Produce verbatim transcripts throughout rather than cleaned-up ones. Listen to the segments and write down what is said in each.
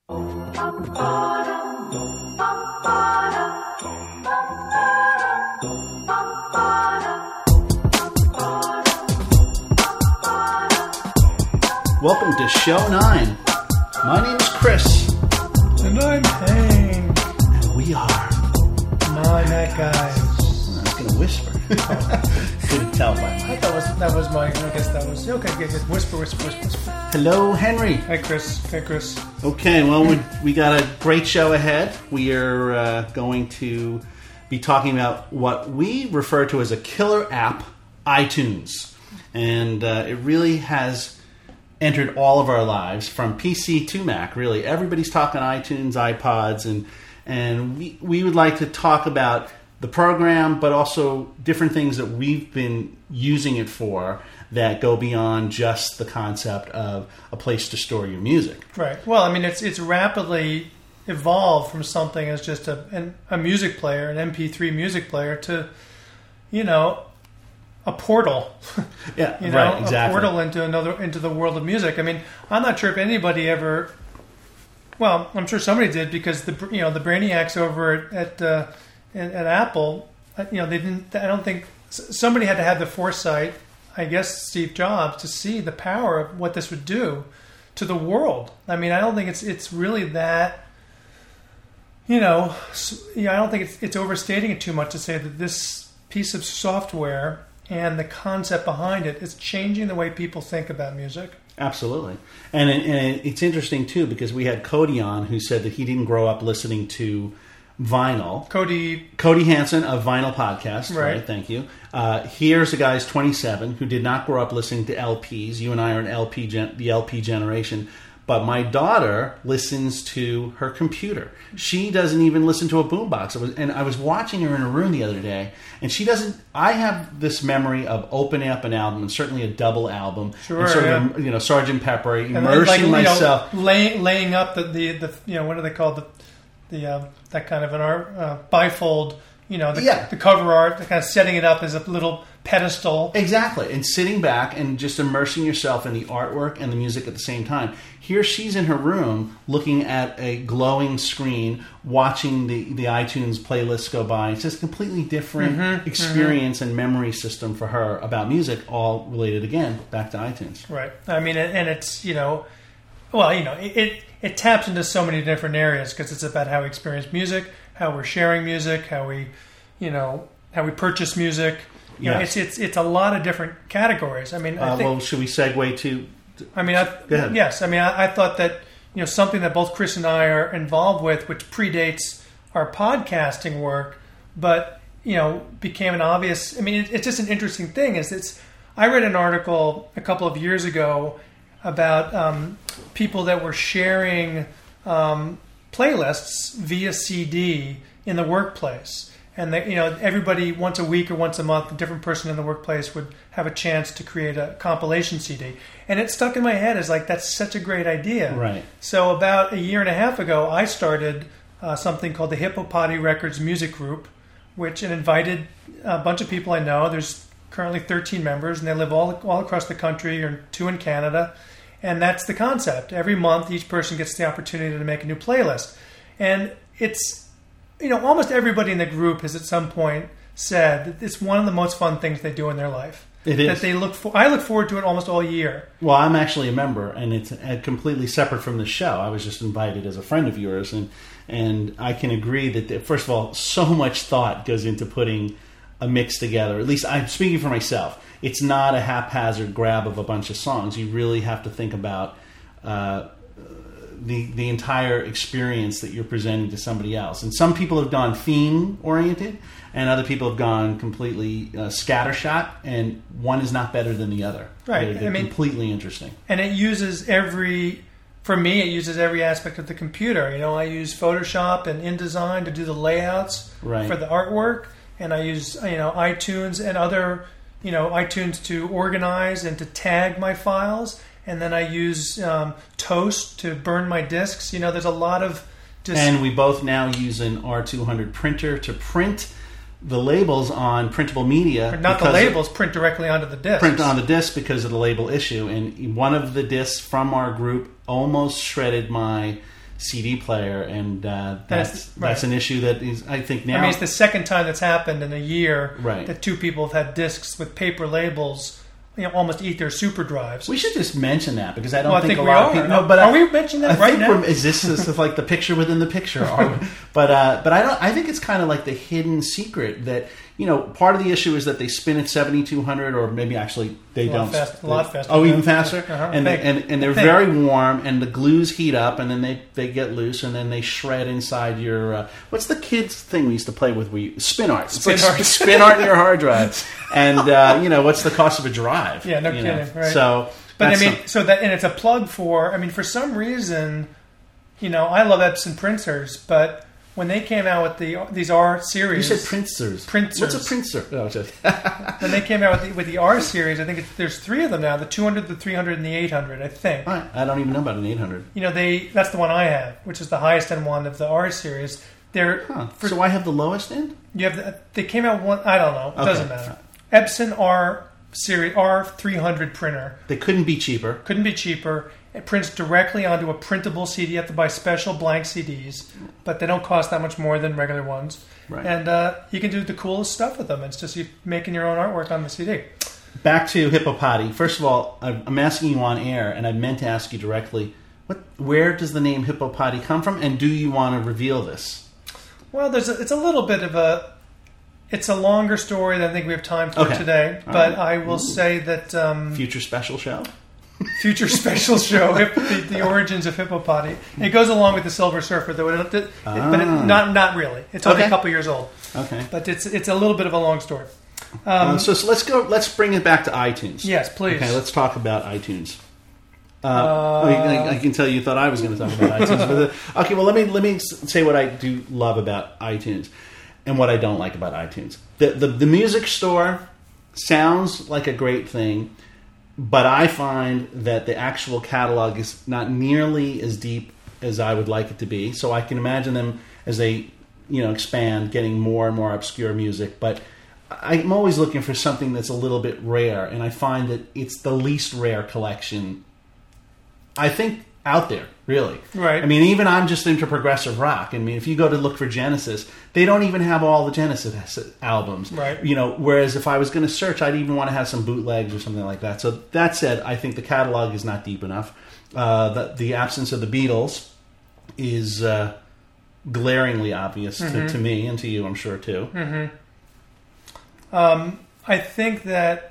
Welcome to Show nine. My name is Chris. And I'm Hank. And we are... My Night Guys. I was going to whisper. Couldn't tell by I my... thought was, that was my... I guess that was... Okay, good, good. Whisper, whisper, whisper, whisper. Hello, Henry. Hi, Chris. Hi, Chris. Okay, well, we, we got a great show ahead. We are uh, going to be talking about what we refer to as a killer app, iTunes. And uh, it really has entered all of our lives, from P C to Mac, really. Everybody's talking iTunes, iPods, and and we, we would like to talk about the program, but also different things that we've been using it for that go beyond just the concept of a place to store your music. Right. Well, I mean, it's it's rapidly evolved from something as just a an, a music player, an M P three music player, to, you know, a portal. Yeah, you know, right, exactly. A portal into another into the world of music. I mean, I'm not sure if anybody ever. Well, I'm sure somebody did, because the you know the brainiacs over at at, uh, at, at Apple, you know, they didn't. I don't think somebody had to have the foresight, I guess Steve Jobs, to see the power of what this would do to the world. I mean, I don't think it's it's really that. You know, yeah, I don't think it's it's overstating it too much to say that this piece of software and the concept behind it is changing the way people think about music. Absolutely. And, it, and it's interesting, too, because we had Cody on, who said that he didn't grow up listening to vinyl. Cody Cody Hansen of Vinyl Podcast. Right. right thank you. Uh, here's a guy who's twenty-seven who did not grow up listening to L Ps. You and I are an L P gen- the L P generation. But my daughter listens to her computer. She doesn't even listen to a boombox. I was, and I was watching her in a room the other day, and she doesn't. I have this memory of opening up an album, and certainly a double album, sure, and sort yeah. of, you know, Sergeant Pepper, immersing and like, myself, you know, lay, laying up the, the the you know what do they call the the uh, that kind of an art uh, bifold. You know, the, yeah. the cover art, the kind of setting it up as a little pedestal. Exactly. And sitting back and just immersing yourself in the artwork and the music at the same time. Here she's in her room looking at a glowing screen, watching the, the iTunes playlists go by. It's just a completely different mm-hmm, experience mm-hmm. and memory system for her about music, all related, again, back to iTunes. Right. I mean, and it's, you know, well, you know, it, it, it taps into so many different areas, because it's about how we experience music, how we're sharing music, how we, you know, how we purchase music. You yes. know, it's it's it's a lot of different categories. I mean, I uh, think, well, should we segue to? I mean, I, go ahead. Yes. I mean, I, I thought that, you know, something that both Chris and I are involved with, which predates our podcasting work, but you know, became an obvious. I mean, it, it's just an interesting thing. Is it's. I read an article a couple of years ago about um, people that were sharing um, playlists via C D in the workplace, and that, you know, everybody once a week or once a month, a different person in the workplace would have a chance to create a compilation C D, and it stuck in my head as like, that's such a great idea. Right. So about a year and a half ago, I started uh, something called the Hippopotty Records Music Group, which it invited a bunch of people I know. There's currently thirteen members, and they live all all across the country, or two in Canada. And that's the concept. Every month, each person gets the opportunity to make a new playlist. And it's, you know, almost everybody in the group has at some point said that it's one of the most fun things they do in their life. It is. That they look for. I look forward to it almost all year. Well, I'm actually a member, and it's completely separate from the show. I was just invited as a friend of yours, and and I can agree that, first of all, so much thought goes into putting a mix together. At least I'm speaking for myself. It's not a haphazard grab of a bunch of songs. You really have to think about uh, the the entire experience that you're presenting to somebody else. And some people have gone theme oriented, and other people have gone completely uh, scattershot. And one is not better than the other. Right. They're, they're I mean, completely interesting. And it uses every. For me, it uses every aspect of the computer. You know, I use Photoshop and InDesign to do the layouts right. for the artwork, and I use, you know, iTunes and other, you know, iTunes to organize and to tag my files, and then I use um, Toast to burn my discs. You know, there's a lot of. Dis- and we both now use an R two hundred printer to print the labels on printable media. But not the labels, print directly onto the disc. Print on the disc because of the label issue. And one of the discs from our group almost shredded my C D player, and uh, That's- that's right. that's an issue that is, I think now. I mean, it's the second time that's happened in a year Right. that two people have had discs with paper labels, you know, almost eat their super drives. we should just mention that because I don't Well, I think, think a we lot are. of people. No, but Are I, we mentioning that I right think now? we're- Is this, this is like the picture within the picture? Are we- but uh, but I don't. I think it's kind of like the hidden secret that, you know, part of the issue is that they spin at seventy-two hundred, or maybe actually they A lot don't. fast- a lot faster. Oh, even Yeah. faster. Uh-huh. And, they, Think. and and they're Think. very warm, and the glues heat up, and then they, they get loose, and then they shred inside your. Uh, what's the kids thing we used to play with? We spin art. It's Spin like art. spin art in your hard drive, and uh, you know what's the cost of a drive? Yeah, no you kidding, know? right. So, But I that's mean, some- so that, and it's a plug for, I mean, for some reason, you know, I love Epson printers, but when they came out with the these R you series, said princers. Princers. What's a princer? Oh, just, when they came out with the, with the R series, I think it's, there's three of them now: the two hundred, the three hundred, and the eight hundred. I think. I I don't even know about an eight hundred. You know, they that's the one I have, which is the highest end one of the R series. They're Huh. for, So I have the lowest end? you have the, they came out one. I don't know. It Okay. doesn't matter. Epson R series R three hundred printer. They couldn't be cheaper. Couldn't be cheaper. It prints directly onto a printable C D. You have to buy special blank C Ds, but they don't cost that much more than regular ones. Right. And uh, you can do the coolest stuff with them. It's just you making your own artwork on the C D. Back to Hippopotty. First of all, I'm I'm asking you on air, and I meant to ask you directly, what, where does the name Hippopotty come from, and do you want to reveal this? Well, there's a, it's a little bit of a it's a longer story than I think we have time for Okay. today. All But right. I will say that um, Future special show? future special show, Hip, the, the origins of Hippopotty. It goes along with the Silver Surfer, though. It, it, But it, Ah. not not really. It's only Okay. a couple years old. Okay. But it's it's a little bit of a long story. Uh, Um, so, so let's go. Let's bring it back to iTunes. yes, please. Okay, let's talk about iTunes. Uh, Uh, I, mean, I, I can tell you thought I was going to talk about iTunes. But the, okay, well let me let me s- say what I do love about iTunes and what I don't like about iTunes. The the, the music store sounds like a great thing, but I find that the actual catalog is not nearly as deep as I would like it to be. So I can imagine them as they you know expand, getting more and more obscure music, but I'm always looking for something that's a little bit rare, and I find that it's the least rare collection, I think, out there, really. Right. I mean, even I'm just into progressive rock. I mean, if you go to look for Genesis, they don't even have all the Genesis albums. Right. You know, whereas if I was going to search, I'd even want to have some bootlegs or something like that. So that said, I think the catalog is not deep enough. Uh, the, the absence of the Beatles is uh, glaringly obvious Mm-hmm. to, to me and to you, I'm sure, too. Um, I think that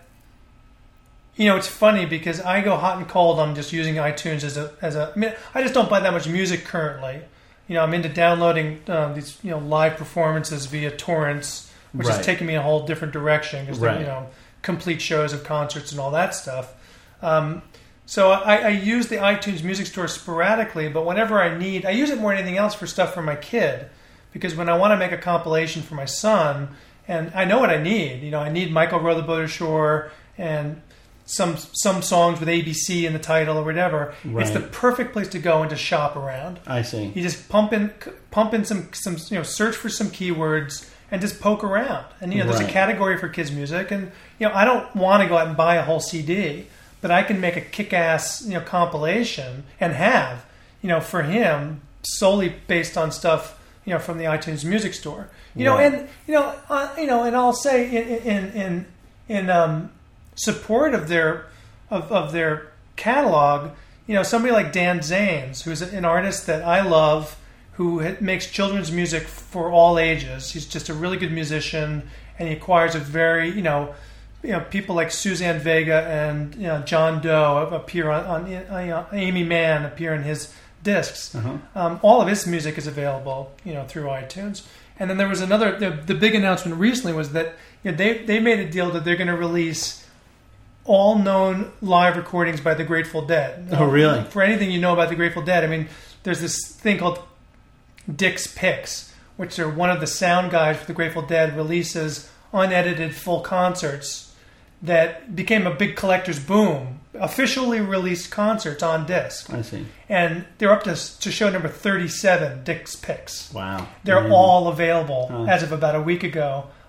you know it's funny because I go hot and cold on just using iTunes as a as a. I mean, I just don't buy that much music currently. You know, I'm into downloading um, these you know live performances via torrents, which Right. is taking me in a whole different direction because Right. you know complete shows of concerts and all that stuff. Um, so I, I use the iTunes Music Store sporadically, but whenever I need, I use it more than anything else for stuff for my kid, because when I want to make a compilation for my son, and I know what I need, you know, I need Michael Row the Boat Ashore and some some songs with A B C in the title or whatever. It's the Right. perfect place to go and to shop around. I see. You just pump in, pump in some, some, you know, search for some keywords and just poke around. And you know, there's Right. a category for kids music, and you know, I don't want to go out and buy a whole C D, but I can make a kick-ass, you know, compilation and have, you know, for him solely based on stuff, you know, from the iTunes Music Store. You know, Right. and you know, uh, you know, and I'll say in in in in um, support of their of, of their catalog, you know, somebody like Dan Zanes, who's an artist that I love, who ha- makes children's music for all ages. He's just a really good musician, and he acquires a very, you know, you know, people like Suzanne Vega and you know, John Doe appear on, on uh, Amy Mann appear in his discs. Uh-huh. Um, all of his music is available, you know, through iTunes. And then there was another. The, the big announcement recently was that you know, they they made a deal that they're going to release all known live recordings by the Grateful Dead. Oh, really? For anything you know about the Grateful Dead, I mean, there's this thing called Dick's Picks, which are one of the sound guys for the Grateful Dead releases unedited full concerts that became a big collector's boom. Officially released concerts on disc. I see. And they're up to, to show number thirty-seven, Dick's Picks. Wow. They're Mhm. all available Huh. as of about a week ago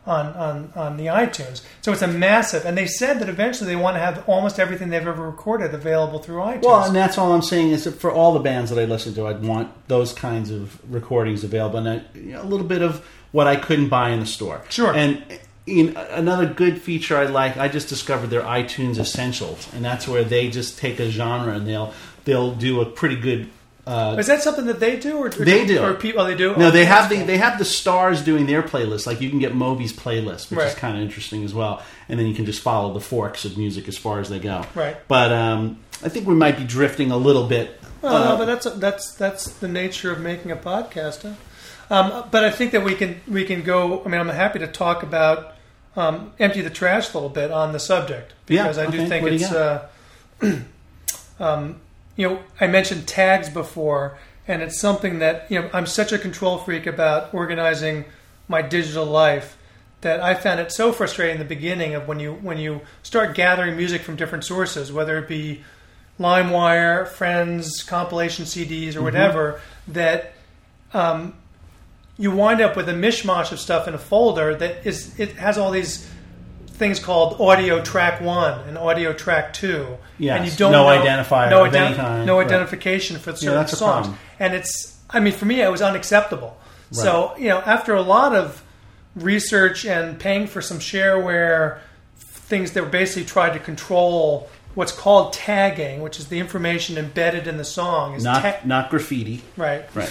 on, on, on the iTunes. So it's a massive, and they said that eventually they want to have almost everything they've ever recorded available through iTunes. Well, and that's all I'm saying is that for all the bands that I listen to, I'd want those kinds of recordings available, and a, you know, a little bit of what I couldn't buy in the store. Sure. And in, another good feature I like, I just discovered their iTunes Essentials, and that's where they just take a genre and they'll they'll do a pretty good. Uh, Is that something that they do, or, or they do? Or people? Oh, they do. No, oh, they have the cool. they have the stars doing their playlist. Like you can get Moby's playlist, which right. is kind of interesting as well, and then you can just follow the forks of music as far as they go. Right. But um, I think we might be drifting a little bit. Well, uh, no, but that's that's that's the nature of making a podcast. Huh? Um, but I think that we can we can go. I mean, I'm happy to talk about um, Empty the Trash a little bit on the subject because yeah, I do okay. think what it's. Do you, uh, um, you know, I mentioned tags before, and it's something that you know I'm such a control freak about organizing my digital life that I found it so frustrating in the beginning of when you when you start gathering music from different sources, whether it be LimeWire, Friends, compilation C Ds, or whatever, mm-hmm. that. Um, You wind up with a mishmash of stuff in a folder that is it has all these things called audio track one and audio track two, yes. and you don't no know, identifier, no, of any kind. no right. identification for certain yeah, that's a songs, problem. and it's I mean for me it was unacceptable. Right. So you know after a lot of research and paying for some shareware things that basically tried to control what's called tagging, which is the information embedded in the song, is not ta- not graffiti, right, right.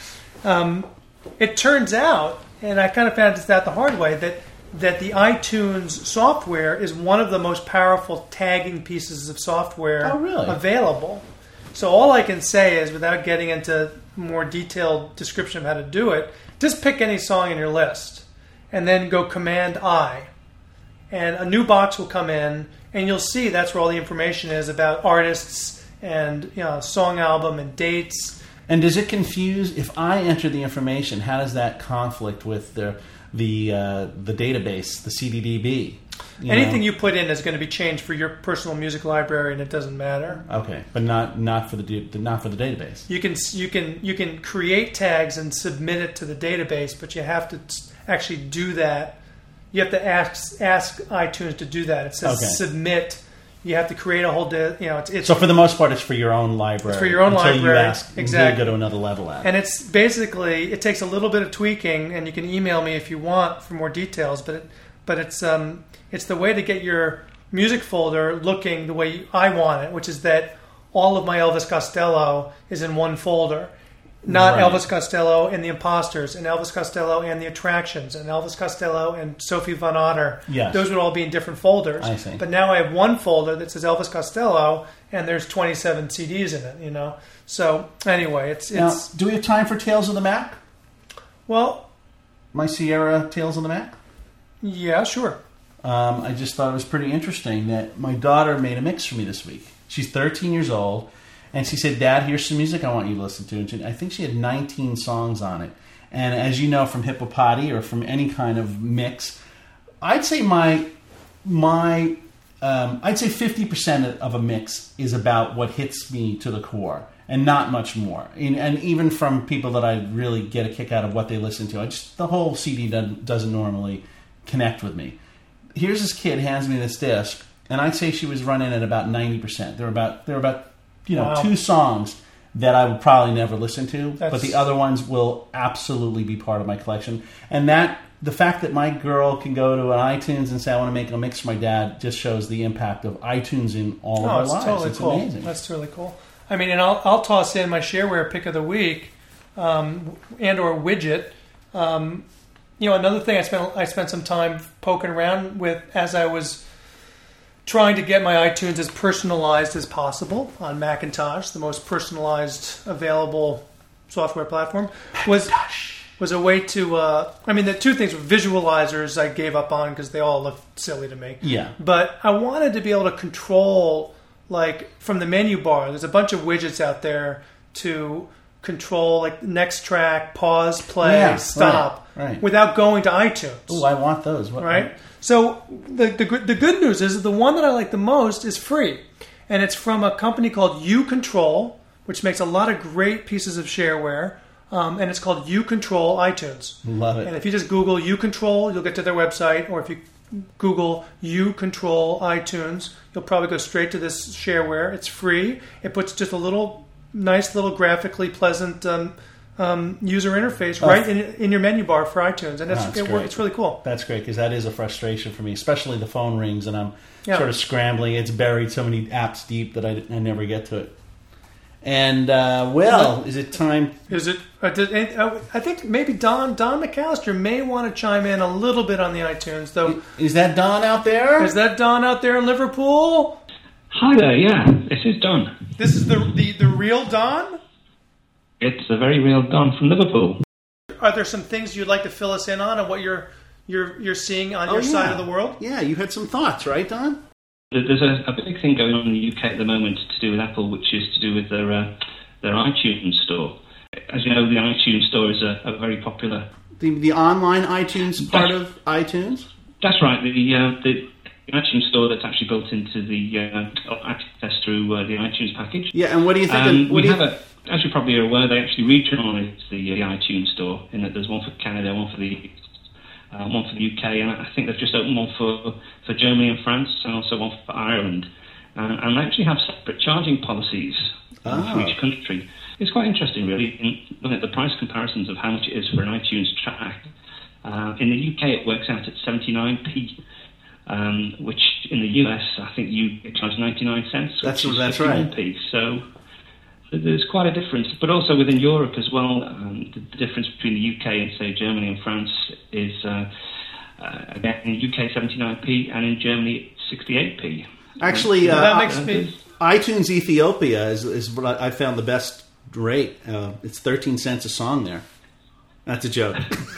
Um, It turns out, and I kind of found this out the hard way, that that the iTunes software is one of the most powerful tagging pieces of software oh, really? available. So all I can say is, without getting into more detailed description of how to do it, just pick any song in your list, and then go Command I, and a new box will come in, and you'll see that's where all the information is about artists and you know song album and dates. And does it confuse if I enter the information? How does that conflict with the the uh, the database, the C D D B? You Anything know? you put in is going to be changed for your personal music library, and it doesn't matter. Okay, but not not for the not for the database. You can you can you can create tags and submit it to the database, but you have to actually do that. You have to ask ask iTunes to do that. It says okay. submit. You have to create a whole, di- you know, it's, it's so for the most part, it's for your own library. It's for your own until library, you ask, exactly. Until you go to another level at it. And it's basically it takes a little bit of tweaking, and you can email me if you want for more details. But it, but it's um it's the way to get your music folder looking the way I want it, which is that all of my Elvis Costello is in one folder. Not right. Elvis Costello and the Imposters, and Elvis Costello and the Attractions, and Elvis Costello and Sophie Von Otter. Yes. Those would all be in different folders. I see. But now I have one folder that says Elvis Costello, and there's twenty-seven C Ds in it. You know. So anyway, it's it's. Now, do we have time for Tales of the Mac? Well, my Sierra Tales of the Mac. Yeah, sure. Um, I just thought it was pretty interesting that my daughter made a mix for me this week. She's thirteen years old. And she said, Dad, here's some music I want you to listen to. And she, I think she had nineteen songs on it. And as you know from Hippopotty or from any kind of mix, I'd say my my um, I'd say fifty percent of a mix is about what hits me to the core, and not much more. And, and even from people that I really get a kick out of what they listen to, I just the whole C D doesn't, doesn't normally connect with me. Here's this kid hands me this disc, and I'd say she was running at about ninety percent. There were about there were about you know, wow. two songs that I would probably never listen to, That's... but the other ones will absolutely be part of my collection. And that the fact that my girl can go to an iTunes and say, I want to make a mix for my dad, just shows the impact of iTunes in all oh, of our it's lives. Totally it's cool. amazing. That's really cool. I mean, and I'll, I'll toss in my shareware pick of the week um, and or widget. Um, you know, another thing I spent I spent some time poking around with as I was trying to get my iTunes as personalized as possible on Macintosh, the most personalized available software platform, was was a way to. Uh, I mean, the two things were visualizers. I gave up on because they all looked silly to me. Yeah, but I wanted to be able to control, like from the menu bar. There's a bunch of widgets out there to control, like next track, pause, play, yeah, stop, right, right. without going to iTunes. Oh, I want those. What, right. Right? So the, the the good news is that the one that I like the most is free, and it's from a company called U Control, which makes a lot of great pieces of shareware. um, and it's called You Control iTunes. Love it. And if you just Google You Control, you'll get to their website, or if you Google You Control iTunes, you'll probably go straight to this shareware. It's free. It puts just a little nice, little graphically pleasant um, um, user interface Oh. right in, in your menu bar for iTunes, and it's, Oh, that's it, great. it's really cool. That's great because that is a frustration for me, especially the phone rings and I'm Yeah. sort of scrambling. It's buried so many apps deep that I, I never get to it. And, uh, well, is it time? Is it? Uh, did, uh, I think maybe Don Don McAllister may want to chime in a little bit on the iTunes, though. Is that Don out there? Is that Don out there in Liverpool? Hi there, yeah, this is Don. This is the the, the real Don? It's a very real Don from Liverpool. Are there some things you'd like to fill us in on and what you're you're you're seeing on Oh, your side yeah. of the world? Yeah, you had some thoughts, right, Don? There's a, a big thing going on in the U K at the moment to do with Apple, which is to do with their uh, their iTunes store. As you know, the iTunes store is a, a very popular... The the online iTunes part That's- of iTunes? That's right, the, uh, the iTunes store that's actually built into the uh, access through uh, the iTunes package. Yeah, and what do you think? Um, of, what we do you, have a, as you probably are aware, they actually regionalise the, uh, the iTunes store in that there's one for Canada, one for the uh, one for the U K, and I think they've just opened one for, for Germany and France, and also one for Ireland. Uh, and they actually have separate charging policies uh, Ah. for each country. It's quite interesting, really, in looking at the price comparisons of how much it is for an iTunes track. Uh, in the U K, it works out at seventy-nine p. Um, which in the U S, I think you it charge ninety-nine cents. That's- which is that's right. fifty-one p. So there's quite a difference. But also within Europe as well, um, the, the difference between the U K and, say, Germany and France is, uh, uh, again, in the U K, seventy-nine p, and in Germany, sixty-eight p. Actually, And- uh, that makes and me- there's- iTunes Ethiopia is, is what I found the best rate. Uh, it's thirteen cents a song there. That's a joke.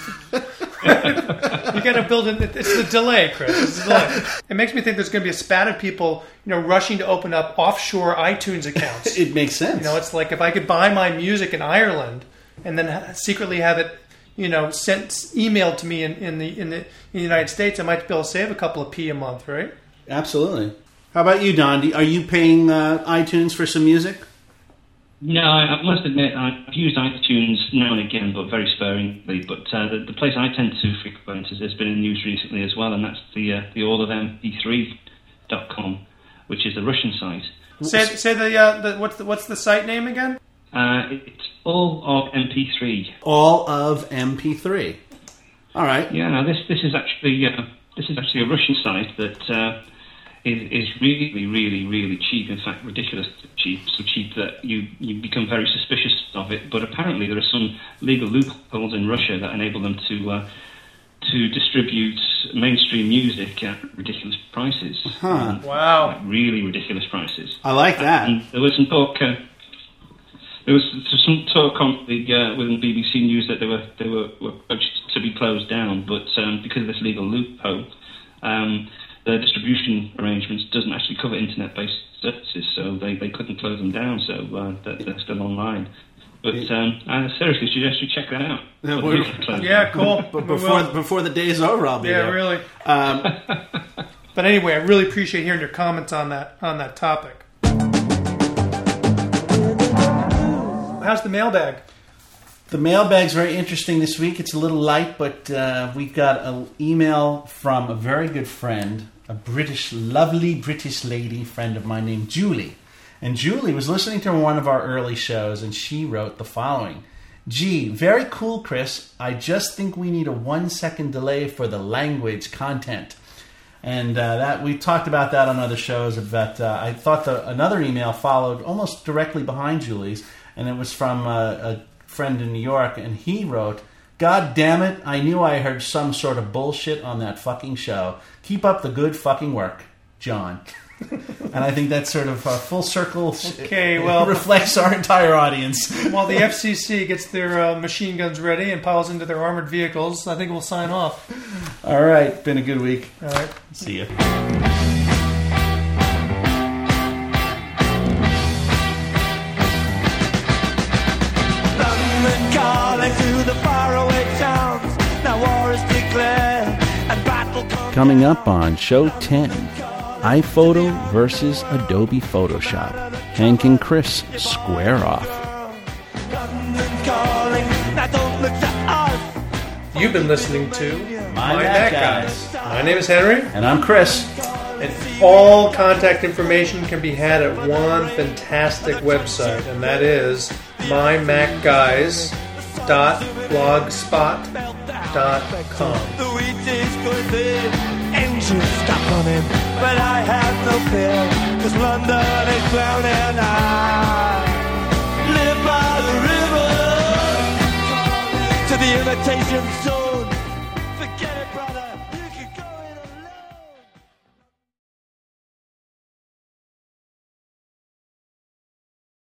You got to build in. It's the delay, Chris. It's the delay. It makes me think there's going to be a spat of people, you know, rushing to open up offshore iTunes accounts. It makes sense. You know, it's like if I could buy my music in Ireland and then ha- secretly have it, you know, sent emailed to me in, in the in the in the United States, I might be able to save a couple of p a month, right? Absolutely. How about you, Don? Do- Are you paying uh, iTunes for some music? No, I, I must admit I've used iTunes now and again, but very sparingly. But uh, the, the place I tend to frequent has, has been in news recently as well, and that's the uh, the all of M P three dot com, which is the Russian site. Say say the, uh, the what's the what's the site name again? Uh, it's all of M P three. All of M P three. All right. Yeah, now this this is actually uh, this is actually a Russian site that uh, is is really really really cheap. In fact, ridiculously cheap. So cheap that you you become very suspicious of it. But apparently there are some legal loopholes in Russia that enable them to uh, to distribute mainstream music at ridiculous prices. Huh. Um, Wow. like really ridiculous prices. I like that. And there was some talk. Uh, there was some talk on the uh, within B B C News that they were they were, were approached to be closed down, but um, because of this legal loophole, um, the distribution arrangements doesn't actually cover internet-based services, so they, they couldn't close them down. So uh, they're, they're still online. But um, I seriously suggest you check that out. Yeah, Before we're- they close Yeah, down. cool. But We before will. before the day's over, I'll be Yeah, there. really. Um, But anyway, I really appreciate hearing your comments on that on that topic. How's the mailbag? The mailbag's very interesting this week. It's a little light, but uh, we got an email from a very good friend, a British, lovely British lady friend of mine named Julie. And Julie was listening to one of our early shows, and she wrote the following. Gee, very cool, Chris. I just think we need a one-second delay for the language content. And uh, that we talked about that on other shows. But uh, I thought the, another email followed almost directly behind Julie's, and it was from a, a friend in New York, and he wrote, God damn it, I knew I heard some sort of bullshit on that fucking show. Keep up the good fucking work, John. And I think that sort of uh, full circle Okay, well- reflects our entire audience. While the F C C gets their uh, machine guns ready and piles into their armored vehicles, I think we'll sign off. All right, been a good week. All right. See you. London calling to the faraway towns. Now war is declared and battle comes. Coming up on Show ten, iPhoto versus Adobe Photoshop. Hank and Chris square off. London calling. You've been listening to My Mac Guys. My name is Henry. And I'm Chris. And all contact information can be had at one fantastic website, and that is my mac guys dot blogspot dot com. The wheat is good, the engine stop running, but I have no fear, cause London is drowning. I live by the river to the imitation soul.